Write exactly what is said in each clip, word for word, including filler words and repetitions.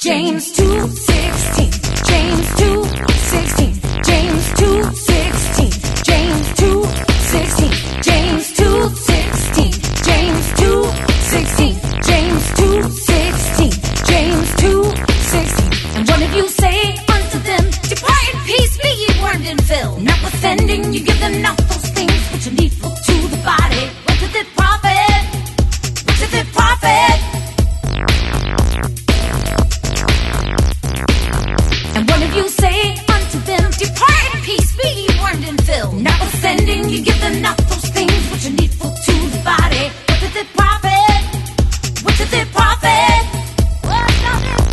James two sixteen, James two sixteen, James two sixteen, James two sixteen, James two sixteen, James two sixteen, James two sixteen, James two sixteen. And one of you say unto them, depart in peace, be ye warmed and filled. Notwithstanding, you give them not those things which are needful to the body. What doth it profit? What doth it profit? And one of you say unto them, depart in peace, be ye warmed and filled. Notwithstanding, you give them not those things which are needful to the body. What doth it profit? What doth it profit? What doth it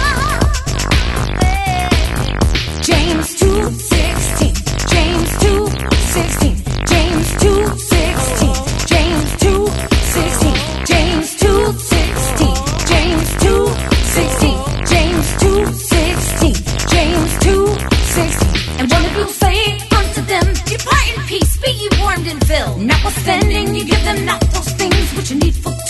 profit? James two sixteen, James two sixteen, James two sixteen, James two sixteen, James two sixteen, James two sixteen, James two sixteen, James two sixteen. And one of you say unto them, depart in peace, be ye warmed and filled. Notwithstanding, you give them not those things which are needful